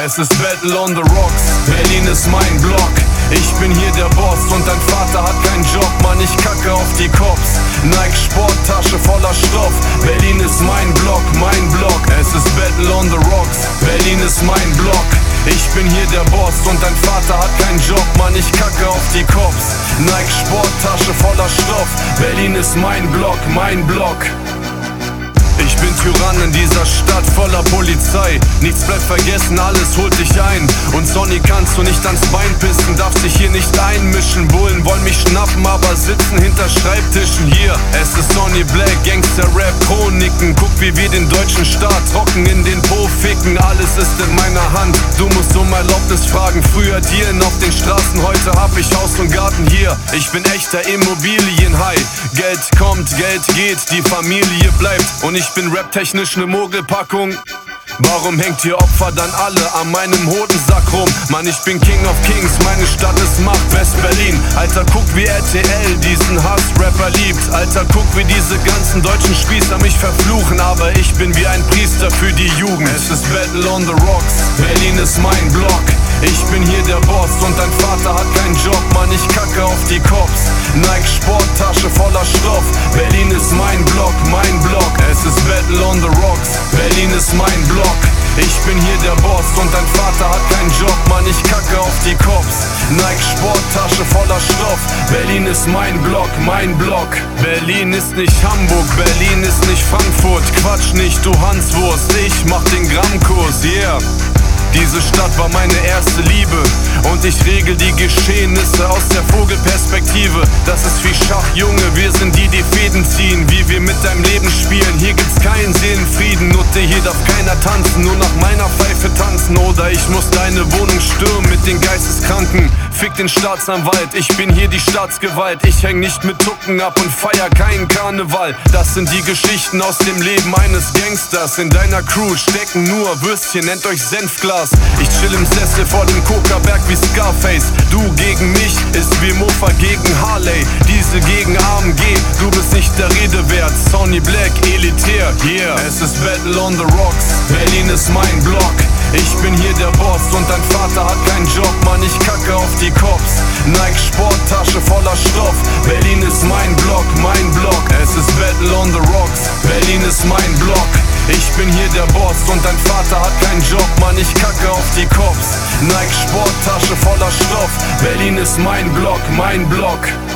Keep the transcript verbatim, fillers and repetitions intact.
Es ist Battle on the Rocks, Berlin ist mein Block. Ich bin hier der Boss und dein Vater hat keinen Job. Mann, ich kacke auf die Cops. Nike Sporttasche voller Stoff. Berlin ist mein Block, mein Block. Es ist Battle on the Rocks, Berlin ist mein Block. Ich bin hier der Boss und dein Vater hat keinen Job. Mann, ich kacke auf die Cops. Nike Sporttasche voller Stoff. Berlin ist mein Block, mein Block. Ich bin Tyrann in dieser Stadt voller Polizei. Nichts bleibt vergessen, alles holt dich ein. Und Sonny kannst du nicht ans Bein pissen, darfst dich hier nicht einmischen. Bullen wollen mich schnappen, aber sitzen hinter Schreibtischen. Hier, es ist Sonny Black, Gangster-Rap-Chroniken. Guck, wie wir den deutschen Staat trocken in den Po ficken. Alles ist in meiner Hand, du musst um Erlaubnis fragen. Früher Dielen auf den Straßen, heute hab ich Haus und Garten hier. Ich bin echter Immobilienhai. Geld kommt, Geld geht, die Familie bleibt. Und ich bin raptechnisch ne Mogelpackung. Warum hängt ihr Opfer dann alle an meinem Hodensack rum? Mann, ich bin King of Kings, meine Stadt ist Macht, West-Berlin. Alter, guck, wie R T L diesen Hass-Rapper liebt. Alter, guck, wie diese ganzen deutschen Spießer mich verfluchen. Aber ich bin wie ein Priester für die Jugend. Es ist Battle on the Rocks, Berlin ist mein Block. Ich bin hier der Boss und dein Vater hat keinen Job. Mann, ich kacke auf die Cops. Nike Sporttasche voller Stoff. Berlin ist mein Block, mein Block. Es ist Battle on the Rocks, Berlin ist mein Block. Ich bin hier der Boss und dein Vater hat keinen Job. Mann, ich kacke auf die Cops. Nike Sporttasche voller Stoff. Berlin ist mein Block, mein Block. Berlin ist nicht Hamburg, Berlin ist nicht Frankfurt. Quatsch nicht, du Hanswurst, ich mach den Grammkurs, yeah. Diese Stadt war meine erste Liebe und ich regel die Geschehnisse aus der Vogelperspektive. Das ist wie Schach, Junge, wir sind die, die Fäden ziehen, wie wir mit deinem Leben spielen. Hier gibt's keinen Seelenfrieden, Nutte, hier darf keiner tanzen, nur nach meiner Pfeife tanzen. Oder ich muss deine Wohnung stürmen mit den Geisteskranken. Fick den Staatsanwalt, ich bin hier die Staatsgewalt. Ich häng nicht mit Tucken ab und feier keinen Karneval. Das sind die Geschichten aus dem Leben eines Gangsters. In deiner Crew stecken nur Würstchen, nennt euch Senfglas. Ich chill im Sessel vor dem Coca-Berg wie Scarface. Du gegen mich ist wie Mofa gegen Harley. Diese gegen A M G, du bist nicht der Rede wert. Sonny Black, elitär, yeah. Es ist Battle on the Rocks, Berlin ist mein Block. Ich bin hier der Boss und dein Vater hat keinen Job. Mann, ich kacke auf die Cops. Nike Sporttasche voller Stoff. Berlin ist mein Block, mein Block. Es ist Battle on the Rocks, Berlin ist mein Block. Ich bin hier der Boss und dein Vater hat keinen Job. Mann, ich kacke auf die Cops. Nike Sporttasche voller Stoff. Berlin ist mein Block, mein Block.